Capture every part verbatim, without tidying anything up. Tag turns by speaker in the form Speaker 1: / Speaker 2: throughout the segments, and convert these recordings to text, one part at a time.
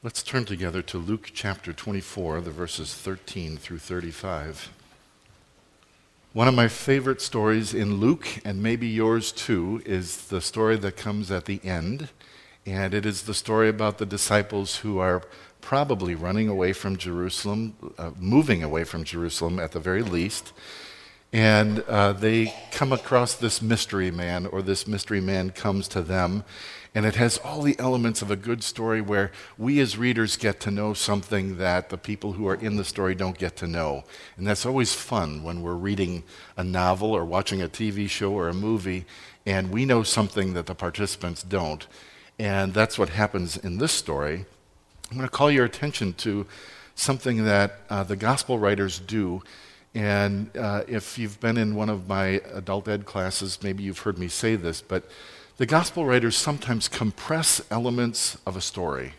Speaker 1: Let's turn together to Luke chapter twenty-four, the verses thirteen through thirty-five. One of my favorite stories in Luke, and maybe yours too, is the story that comes at the end. And it is the story about the disciples who are probably running away from Jerusalem, uh, moving away from Jerusalem at the very least. And uh, they come across this mystery man, or this mystery man comes to them. And it has all the elements of a good story where we as readers get to know something that the people who are in the story don't get to know. And that's always fun when we're reading a novel or watching a T V show or a movie, and we know something that the participants don't. And that's what happens in this story. I'm going to call your attention to something that uh, the gospel writers do. And uh, if you've been in one of my adult ed classes, maybe you've heard me say this, but the gospel writers sometimes compress elements of a story.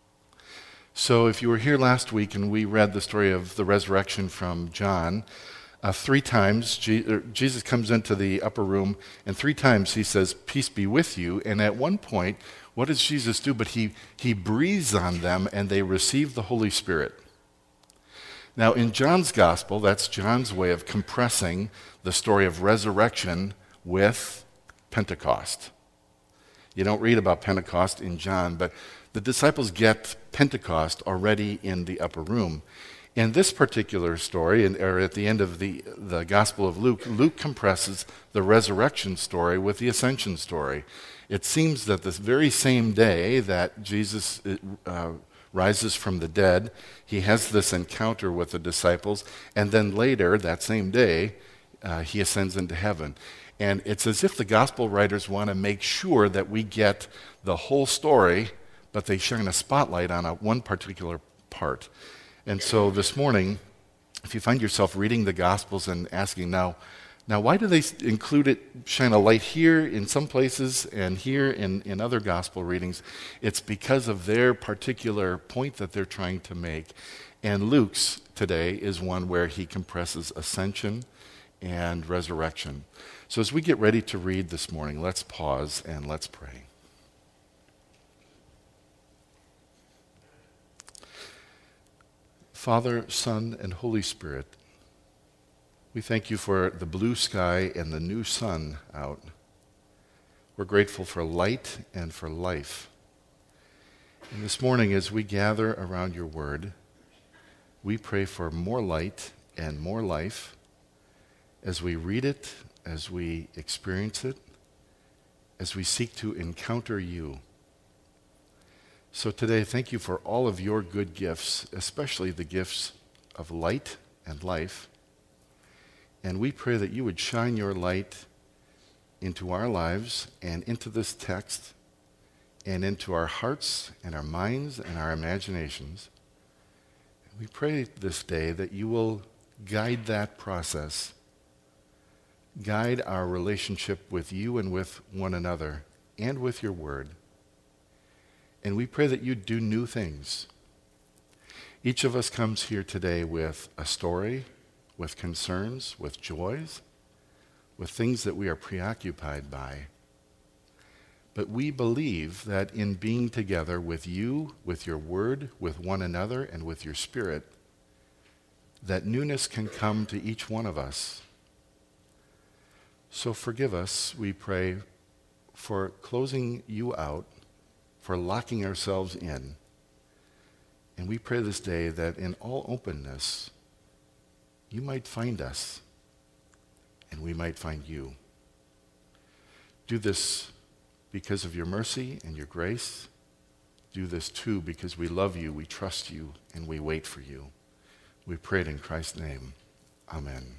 Speaker 1: So if you were here last week and we read the story of the resurrection from John, uh, three times Je- Jesus comes into the upper room, and three times he says, "Peace be with you." And at one point, what does Jesus do? But he, he breathes on them and they receive the Holy Spirit. Now in John's gospel, that's John's way of compressing the story of resurrection with Pentecost. You don't read about Pentecost in John, but the disciples get Pentecost already in the upper room. In this particular story, and, or at the end of the, the Gospel of Luke, Luke compresses the resurrection story with the ascension story. It seems that this very same day that Jesus uh, rises from the dead, he has this encounter with the disciples, and then later, that same day, uh, he ascends into heaven. And it's as if the gospel writers want to make sure that we get the whole story, but they shine a spotlight on a, one particular part. And so this morning, if you find yourself reading the Gospels and asking, now, now why do they include it, shine a light here in some places and here in, in other gospel readings? It's because of their particular point that they're trying to make. And Luke's today is one where he compresses ascension and resurrection. So as we get ready to read this morning, let's pause and let's pray. Father, Son, and Holy Spirit, we thank you for the blue sky and the new sun out. We're grateful for light and for life. And this morning, as we gather around your word, we pray for more light and more life as we read it, as we experience it, as we seek to encounter you. So today, thank you for all of your good gifts, especially the gifts of light and life. And we pray that you would shine your light into our lives and into this text and into our hearts and our minds and our imaginations. We pray this day that you will guide that process, guide our relationship with you and with one another and with your word. And we pray that you do new things. Each of us comes here today with a story, with concerns, with joys, with things that we are preoccupied by. But we believe that in being together with you, with your word, with one another, and with your spirit, that newness can come to each one of us. So forgive us, we pray, for closing you out, for locking ourselves in. And we pray this day that in all openness, you might find us, and we might find you. Do this because of your mercy and your grace. Do this too because we love you, we trust you, and we wait for you. We pray it in Christ's name. Amen.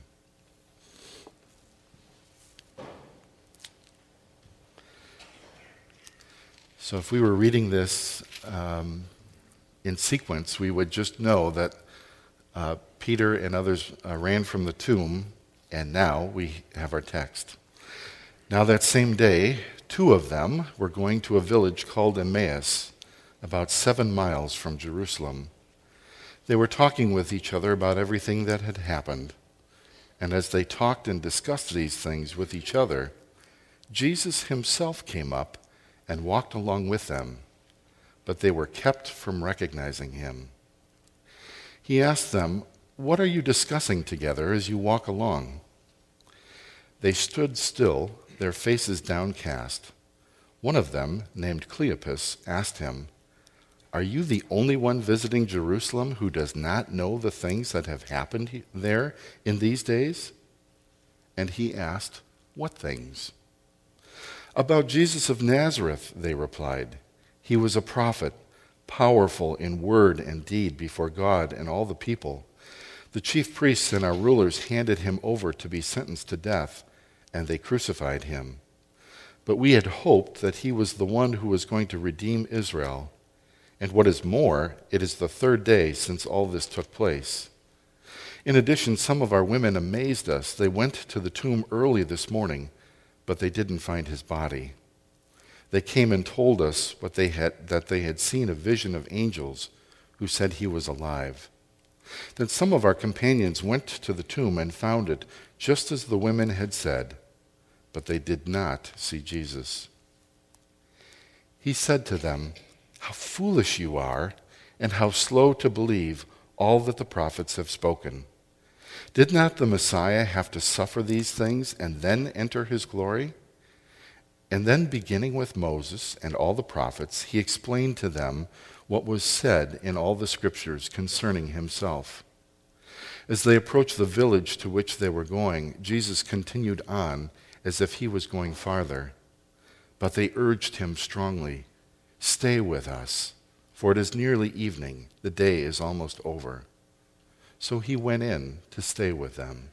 Speaker 1: So if we were reading this um, in sequence, we would just know that uh, Peter and others uh, ran from the tomb, and now we have our text. Now that same day, two of them were going to a village called Emmaus, about seven miles from Jerusalem. They were talking with each other about everything that had happened. And as they talked and discussed these things with each other, Jesus himself came up and walked along with them, but they were kept from recognizing him. He asked them, "What are you discussing together as you walk along?" They stood still, their faces downcast. One of them, named Cleopas, asked him, "Are you the only one visiting Jerusalem who does not know the things that have happened there in these days?" And he asked, "What things?" "About Jesus of Nazareth," they replied. "He was a prophet, powerful in word and deed before God and all the people. The chief priests and our rulers handed him over to be sentenced to death, and they crucified him. But we had hoped that he was the one who was going to redeem Israel. And what is more, it is the third day since all this took place. In addition, some of our women amazed us. They went to the tomb early this morning, but they didn't find his body. They came and told us what they had, that they had seen a vision of angels who said he was alive. Then some of our companions went to the tomb and found it just as the women had said, but they did not see Jesus." He said to them, "How foolish you are, and how slow to believe all that the prophets have spoken. Did not the Messiah have to suffer these things and then enter his glory?" And then, beginning with Moses and all the prophets, he explained to them what was said in all the scriptures concerning himself. As they approached the village to which they were going, Jesus continued on as if he was going farther. But they urged him strongly, "Stay with us, for it is nearly evening. The day is almost over." So he went in to stay with them.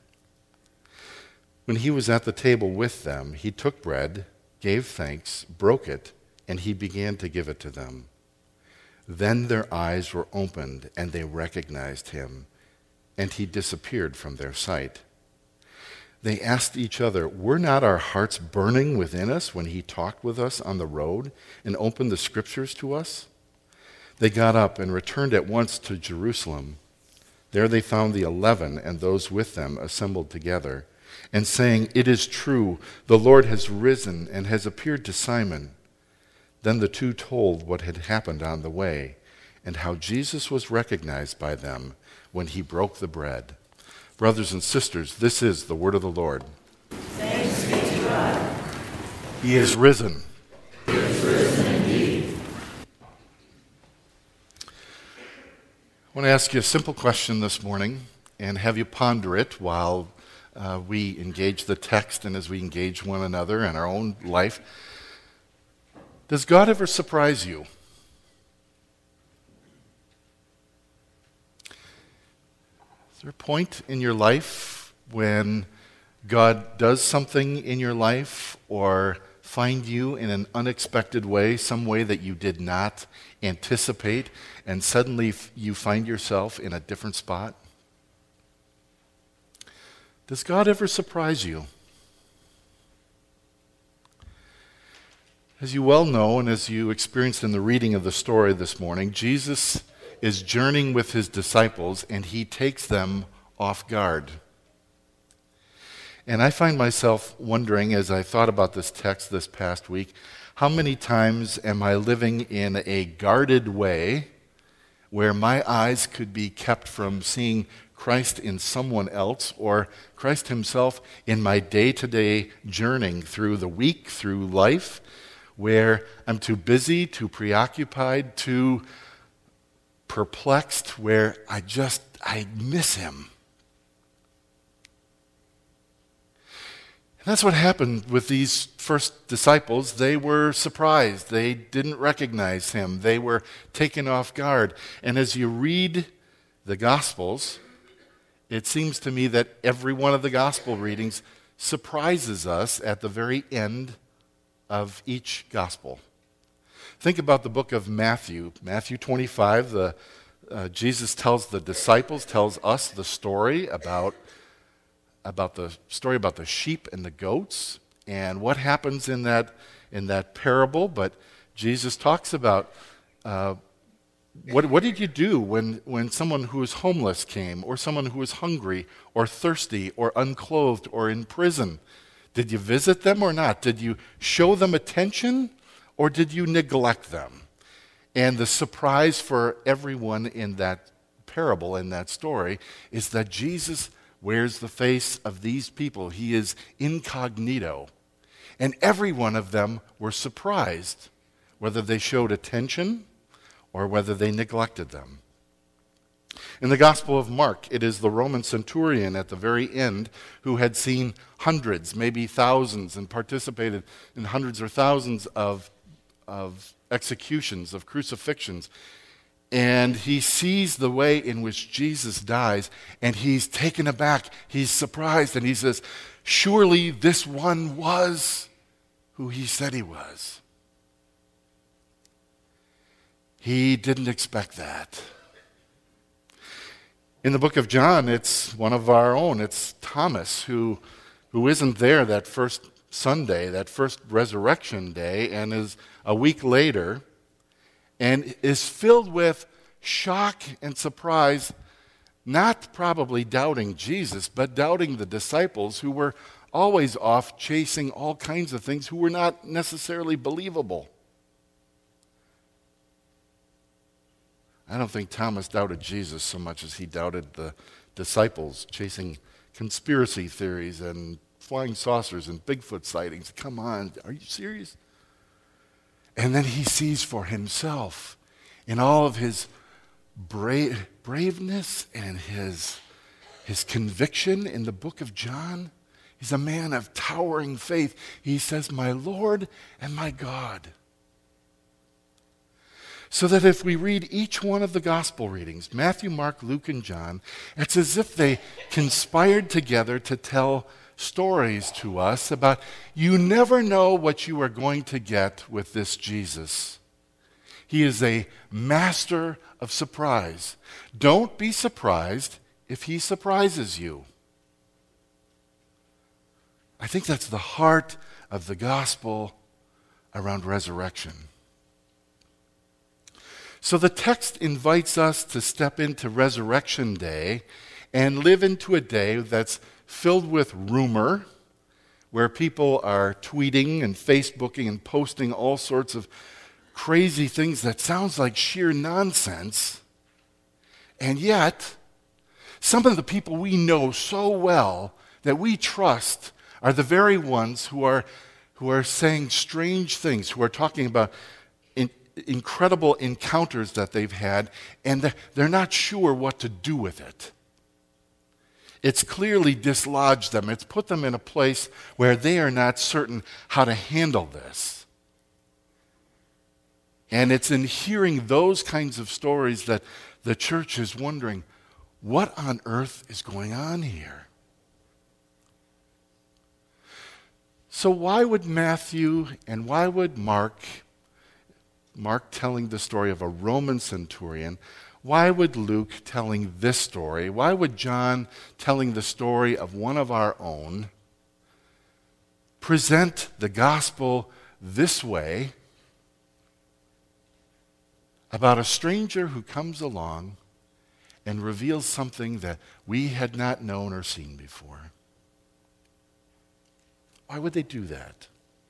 Speaker 1: When he was at the table with them, he took bread, gave thanks, broke it, and he began to give it to them. Then their eyes were opened, and they recognized him, and he disappeared from their sight. They asked each other, "Were not our hearts burning within us when he talked with us on the road and opened the scriptures to us?" They got up and returned at once to Jerusalem. There they found the eleven and those with them assembled together, and saying, "It is true, the Lord has risen and has appeared to Simon." Then the two told what had happened on the way, and how Jesus was recognized by them when he broke the bread. Brothers and sisters, this is the word of the Lord.
Speaker 2: Thanks be to God.
Speaker 1: He is risen.
Speaker 2: He is risen indeed.
Speaker 1: I want to ask you a simple question this morning and have you ponder it while uh, we engage the text and as we engage one another in our own life. Does God ever surprise you? Is there a point in your life when God does something in your life or find you in an unexpected way, some way that you did not anticipate, and suddenly you find yourself in a different spot? Does God ever surprise you? As you well know, and as you experienced in the reading of the story this morning, Jesus is journeying with his disciples, and he takes them off guard. And I find myself wondering, as I thought about this text this past week, how many times am I living in a guarded way where my eyes could be kept from seeing Christ in someone else or Christ himself in my day-to-day journeying through the week, through life, where I'm too busy, too preoccupied, too perplexed, where I just, I miss him. And that's what happened with these first disciples. They were surprised. They didn't recognize him. They were taken off guard. And as you read the Gospels, it seems to me that every one of the Gospel readings surprises us at the very end of each Gospel. Think about the book of Matthew. Matthew twenty-five, the, uh, Jesus tells the disciples, tells us the story about about the story about the sheep and the goats and what happens in that in that parable. But Jesus talks about uh, what what did you do when when someone who was homeless came, or someone who was hungry or thirsty or unclothed or in prison? Did you visit them or not? Did you show them attention or did you neglect them? And the surprise for everyone in that parable, in that story, is that Jesus wears the face of these people. He is incognito. And every one of them were surprised, whether they showed attention or whether they neglected them. In the Gospel of Mark, it is the Roman centurion at the very end who had seen hundreds, maybe thousands, and participated in hundreds or thousands of, of executions, of crucifixions. And he sees the way in which Jesus dies, and he's taken aback. He's surprised, and he says, surely this one was who he said he was. He didn't expect that. In the book of John, it's one of our own. It's Thomas who, who isn't there that first Sunday, that first resurrection day, and is a week later, and is filled with shock and surprise, not probably doubting Jesus, but doubting the disciples who were always off chasing all kinds of things who were not necessarily believable. I don't think Thomas doubted Jesus so much as he doubted the disciples chasing conspiracy theories and flying saucers and Bigfoot sightings. Come on, are you serious? And then he sees for himself in all of his bra- braveness and his, his conviction in the book of John. He's a man of towering faith. He says, my Lord and my God. So that if we read each one of the gospel readings, Matthew, Mark, Luke, and John, it's as if they conspired together to tell stories to us about you never know what you are going to get with this Jesus. He is a master of surprise. Don't be surprised if he surprises you. I think that's the heart of the gospel around resurrection. So the text invites us to step into Resurrection Day and live into a day that's filled with rumor, where people are tweeting and Facebooking and posting all sorts of crazy things that sounds like sheer nonsense. And yet, some of the people we know so well that we trust are the very ones who are, who are saying strange things, who are talking about in, incredible encounters that they've had, and they're not sure what to do with it. It's clearly dislodged them. It's put them in a place where they are not certain how to handle this. And it's in hearing those kinds of stories that the church is wondering, what on earth is going on here? So why would Matthew and why would Mark, Mark telling the story of a Roman centurion, why would Luke telling this story, why would John telling the story of one of our own present the gospel this way about a stranger who comes along and reveals something that we had not known or seen before? Why would they do that?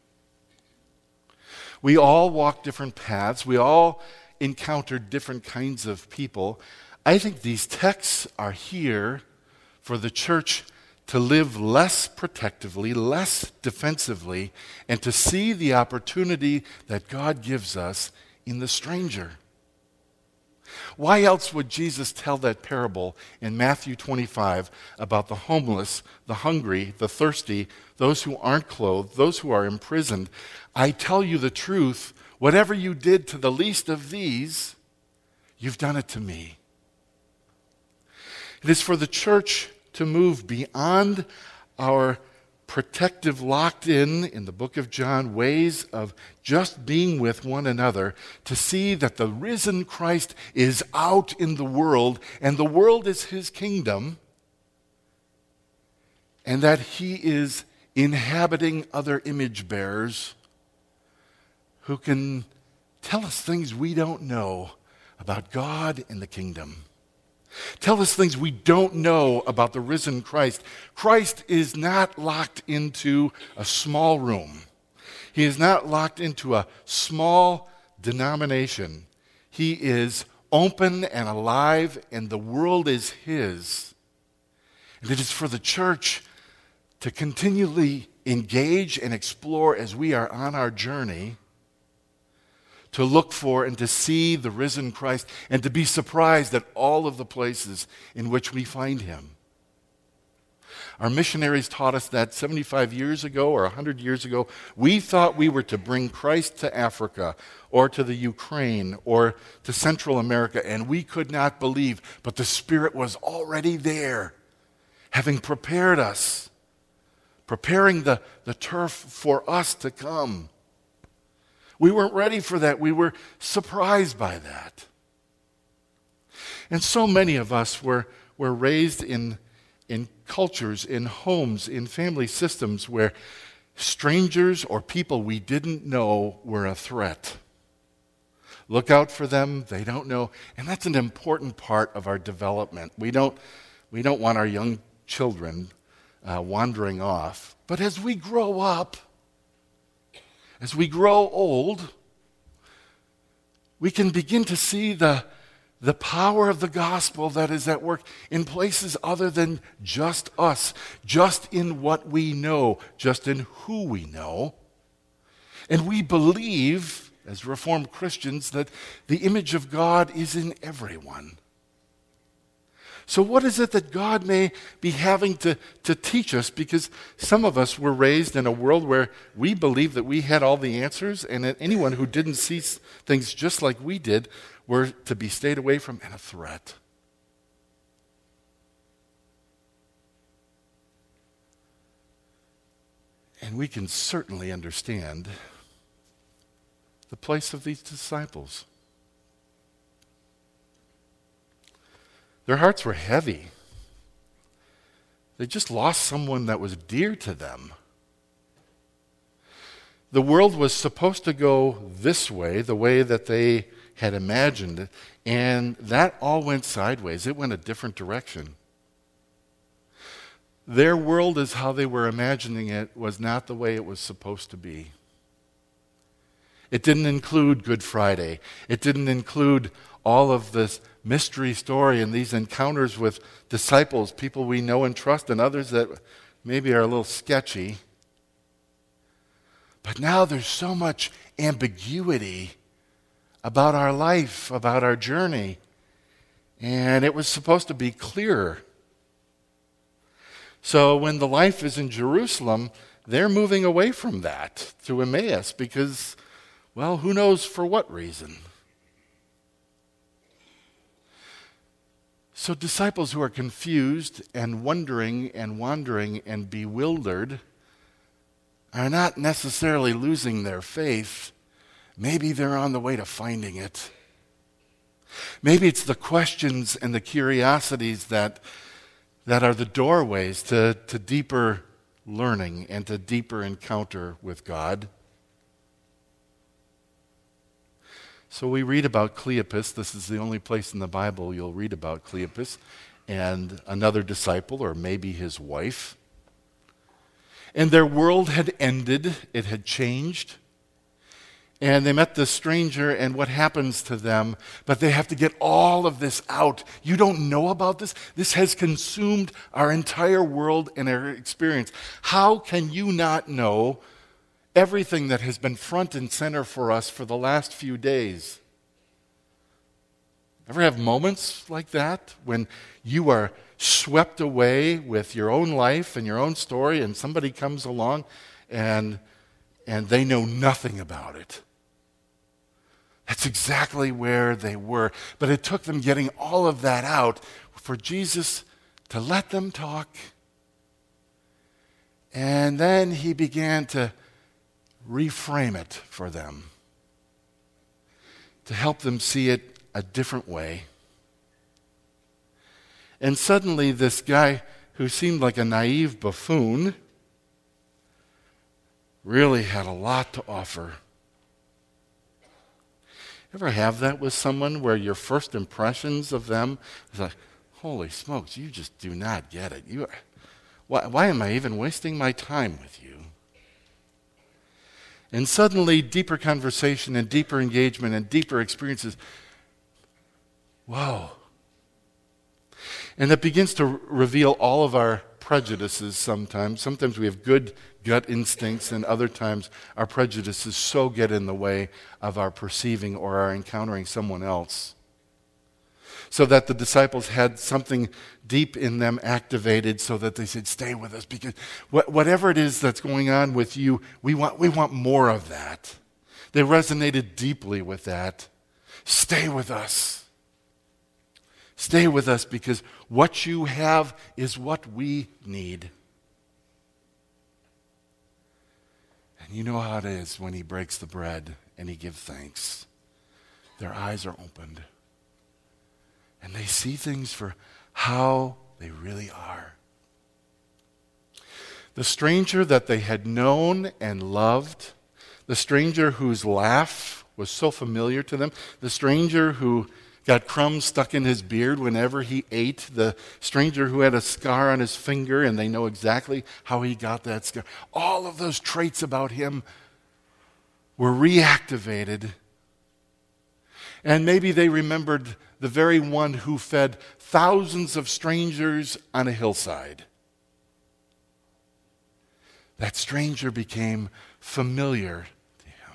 Speaker 1: We all walk different paths. We all encounter different kinds of people. I think these texts are here for the church to live less protectively, less defensively, and to see the opportunity that God gives us in the stranger. Why else would Jesus tell that parable in Matthew twenty-five about the homeless, the hungry, the thirsty, those who aren't clothed, those who are imprisoned? I tell you the truth, whatever you did to the least of these, you've done it to me. It is for the church to move beyond our protective, locked in, in the book of John, ways of just being with one another, to see that the risen Christ is out in the world, and the world is his kingdom, and that he is inhabiting other image bearers who can tell us things we don't know about God and the kingdom. Tell us things we don't know about the risen Christ. Christ is not locked into a small room. He is not locked into a small denomination. He is open and alive, and the world is his. And it is for the church to continually engage and explore as we are on our journey, to look for and to see the risen Christ and to be surprised at all of the places in which we find him. Our missionaries taught us that seventy-five years ago or one hundred years ago, we thought we were to bring Christ to Africa or to the Ukraine or to Central America, and we could not believe, but the Spirit was already there, having prepared us, preparing the, the turf for us to come. We weren't ready for that. We were surprised by that. And so many of us were, were raised in in cultures, in homes, in family systems where strangers or people we didn't know were a threat. Look out for them, they don't know. And that's an important part of our development. We don't, we don't want our young children uh, wandering off. But as we grow up, as we grow old, we can begin to see the The power of the gospel that is at work in places other than just us, just in what we know, just in who we know. And we believe, as Reformed Christians, that the image of God is in everyone. So what is it that God may be having to, to teach us? Because some of us were raised in a world where we believed that we had all the answers, and that anyone who didn't see things just like we did were to be stayed away from and a threat. And we can certainly understand the place of these disciples. Their hearts were heavy. They just lost someone that was dear to them. The world was supposed to go this way, the way that they had imagined it, and that all went sideways. It went a different direction. Their world, as how they were imagining it, was not the way it was supposed to be. It didn't include Good Friday. It didn't include all of this mystery story and these encounters with disciples, people we know and trust, and others that maybe are a little sketchy. But now there's so much ambiguity about our life, about our journey, and it was supposed to be clearer. So when the life is in Jerusalem, they're moving away from that to Emmaus because, well, who knows for what reason. So disciples who are confused and wondering and wandering and bewildered are not necessarily losing their faith. Maybe they're on the way to finding it. Maybe it's the questions and the curiosities that, that are the doorways to, to deeper learning and to deeper encounter with God. So we read about Cleopas. This is the only place in the Bible you'll read about Cleopas and another disciple, or maybe his wife. And their world had ended. It had changed. And they met this stranger, and what happens to them? But they have to get all of this out. You don't know about this? This has consumed our entire world and our experience. How can you not know everything that has been front and center for us for the last few days? Ever have moments like that when you are swept away with your own life and your own story, and somebody comes along and, and they know nothing about it? That's exactly where they were. But it took them getting all of that out for Jesus to let them talk. And then he began to reframe it for them, to help them see it a different way. And suddenly this guy who seemed like a naive buffoon really had a lot to offer. Ever have that with someone where your first impressions of them is like, holy smokes, you just do not get it. You are, why, why am I even wasting my time with you? And suddenly deeper conversation and deeper engagement and deeper experiences Whoa. And it begins to r- reveal all of our prejudices sometimes. Sometimes we have good gut instincts, and other times our prejudices so get in the way of our perceiving or our encountering someone else. So that the disciples had something deep in them activated so that they said, stay with us, because wh- whatever it is that's going on with you, we want, we want more of that. They resonated deeply with that. Stay with us. Stay with us, because what you have is what we need. And you know how it is when he breaks the bread and he gives thanks. Their eyes are opened. And they see things for how they really are. The stranger that they had known and loved, the stranger whose laugh was so familiar to them, the stranger who got crumbs stuck in his beard whenever he ate, the stranger who had a scar on his finger and they know exactly how he got that scar. All of those traits about him were reactivated. And maybe they remembered the very one who fed thousands of strangers on a hillside. That stranger became familiar to him.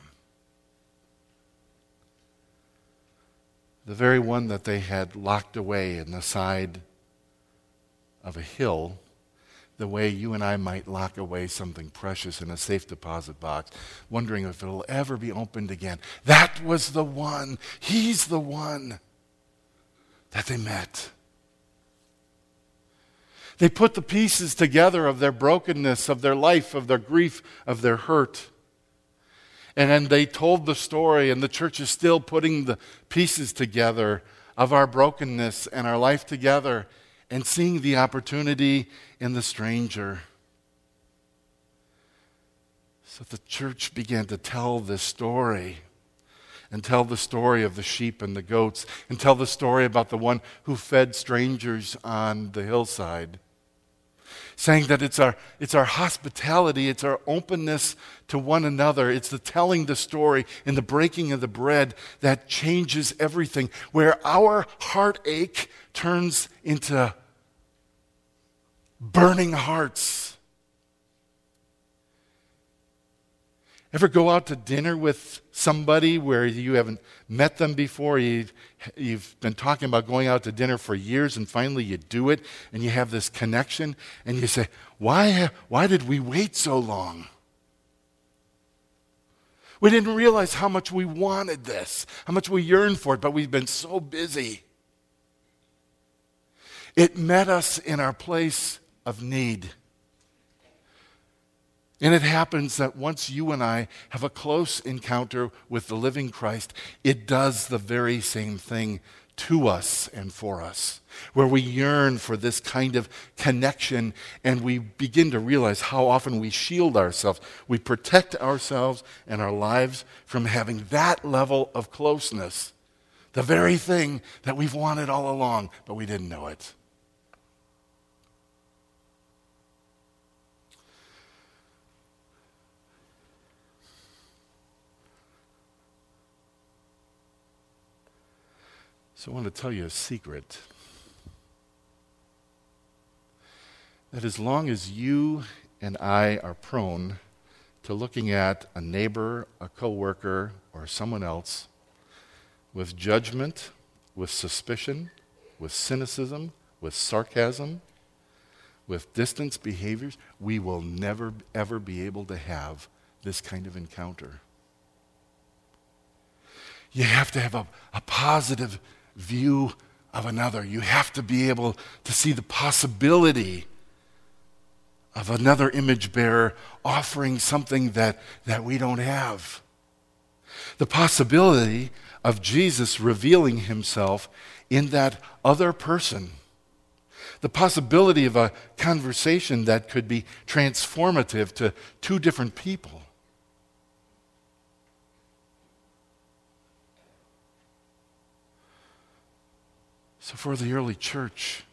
Speaker 1: The very one that they had locked away in the side of a hill, the way you and I might lock away something precious in a safe deposit box, wondering if it'll ever be opened again. That was the one. He's the one that they met. They put the pieces together of their brokenness, of their life, of their grief, of their hurt. And then they told the story, and the church is still putting the pieces together of our brokenness and our life together, and seeing the opportunity in the stranger. So the church began to tell this story, and tell the story of the sheep and the goats, and tell the story about the one who fed strangers on the hillside, saying that it's our, it's our hospitality, it's our openness to one another, it's the telling the story and the breaking of the bread that changes everything, where our heartache turns into burning hearts. Ever go out to dinner with somebody where you haven't met them before? You've, you've been talking about going out to dinner for years, and finally you do it, and you have this connection, and you say, why, why did we wait so long? We didn't realize how much we wanted this, how much we yearned for it, but we've been so busy. It met us in our place of need. And it happens that once you and I have a close encounter with the living Christ, it does the very same thing to us and for us, where we yearn for this kind of connection, and we begin to realize how often we shield ourselves. We protect ourselves and our lives from having that level of closeness, the very thing that we've wanted all along, but we didn't know it. So I want to tell you a secret. That as long as you and I are prone to looking at a neighbor, a coworker, or someone else with judgment, with suspicion, with cynicism, with sarcasm, with distance behaviors, we will never, ever be able to have this kind of encounter. You have to have a, a positive view of another. You have to be able to see the possibility of another image bearer offering something that, that we don't have. The possibility of Jesus revealing himself in that other person. The possibility of a conversation that could be transformative to two different people. So for the early church,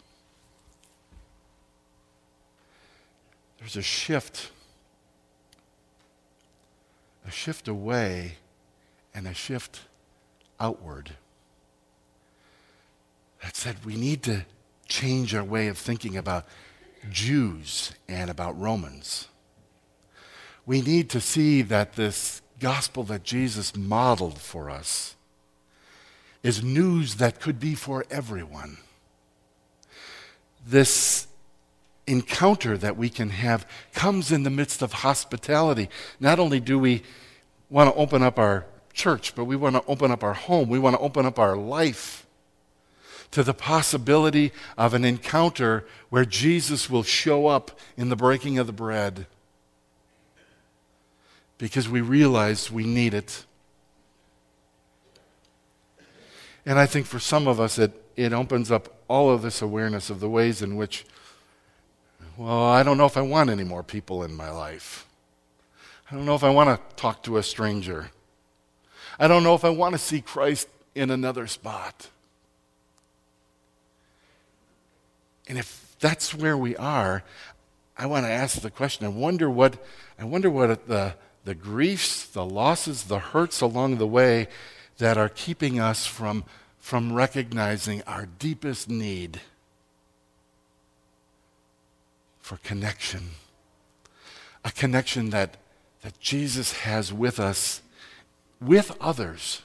Speaker 1: there's a shift, a shift away and a shift outward. that said we need to change our way of thinking about Jews and about Romans. We need to see that this gospel that Jesus modeled for us is news that could be for everyone. This encounter that we can have comes in the midst of hospitality. Not only do we want to open up our church, but we want to open up our home. We want to open up our life to the possibility of an encounter where Jesus will show up in the breaking of the bread, because we realize we need it. And I think for some of us, it, it opens up all of this awareness of the ways in which, well, I don't know if I want any more people in my life. I don't know if I want to talk to a stranger. I don't know if I want to see Christ in another spot. And if that's where we are, I want to ask the question, I wonder what I wonder what the, the griefs, the losses, the hurts along the way that are keeping us from, from recognizing our deepest need for connection. A connection that, that Jesus has with us, with others.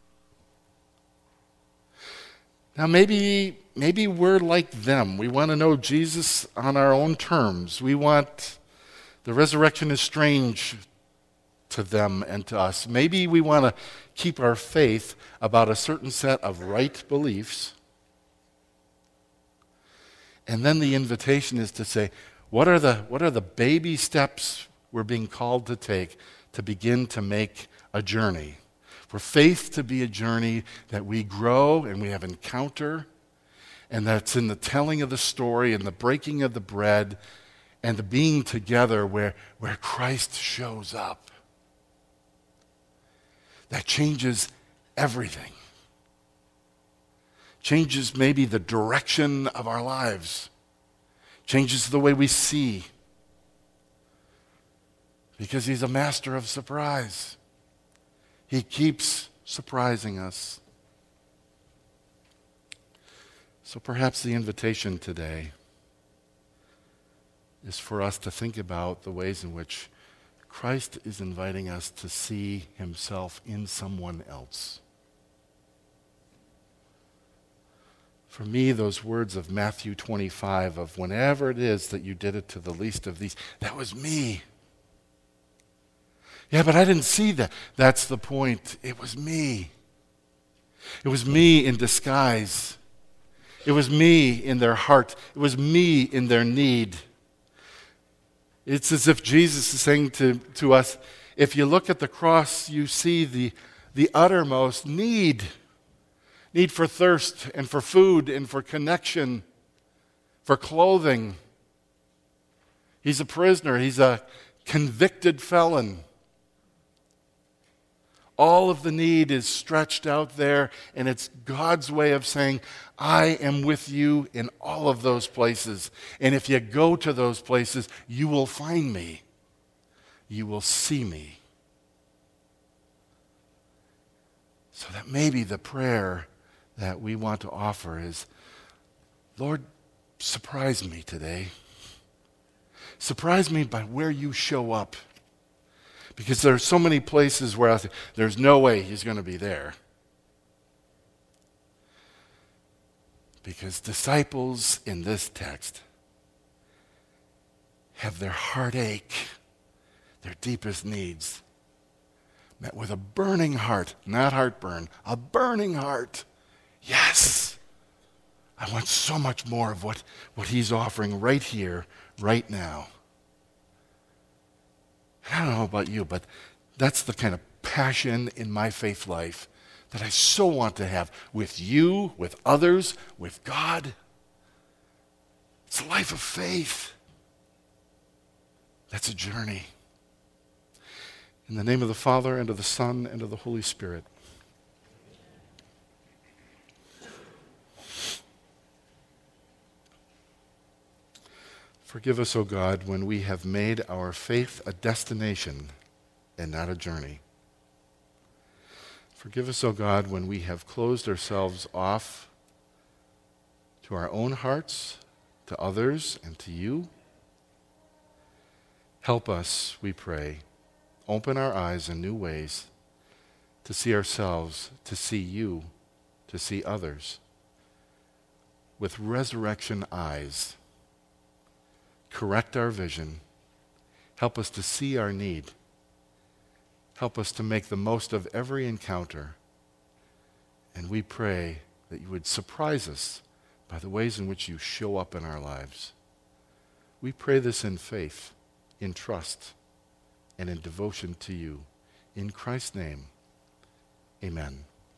Speaker 1: Now maybe, maybe we're like them. We want to know Jesus on our own terms. We want, the resurrection is strange to them and to us. Maybe we want to keep our faith about a certain set of right beliefs. And then the invitation is to say, what are the, what are the baby steps we're being called to take to begin to make a journey? For faith to be a journey that we grow and we have encounter, and that's in the telling of the story and the breaking of the bread and the being together where, where Christ shows up. That changes everything. Changes maybe the direction of our lives. Changes the way we see. Because he's a master of surprise. He keeps surprising us. So perhaps the invitation today is for us to think about the ways in which Christ is inviting us to see himself in someone else. For me, those words of Matthew twenty-five of whenever it is that you did it to the least of these, that was me. Yeah, but I didn't see that. That's the point. It was me. It was me in disguise. It was me in their heart. It was me in their need. It's as if Jesus is saying to, to us, if you look at the cross, you see the, the uttermost need. Need for thirst and for food and for connection, for clothing. He's a prisoner. He's a convicted felon. All of the need is stretched out there, and it's God's way of saying, I am with you in all of those places. And if you go to those places, you will find me. You will see me. So that maybe the prayer that we want to offer is, Lord, surprise me today. Surprise me by where you show up. Because there are so many places where I think, there's no way he's going to be there. Because disciples in this text have their heartache, their deepest needs, met with a burning heart, not heartburn, a burning heart. Yes, I want so much more of what, what he's offering right here, right now. I don't know about you, but that's the kind of passion in my faith life that I so want to have with you, with others, with God. It's a life of faith. That's a journey. In the name of the Father, and of the Son, and of the Holy Spirit. Forgive us, O God, when we have made our faith a destination and not a journey. Forgive us, O God, when we have closed ourselves off to our own hearts, to others, and to you. Help us, we pray. Open our eyes in new ways to see ourselves, to see you, to see others with resurrection eyes. Correct our vision. Help us to see our need. Help us to make the most of every encounter. And we pray that you would surprise us by the ways in which you show up in our lives. We pray this in faith, in trust, and in devotion to you. In Christ's name, amen.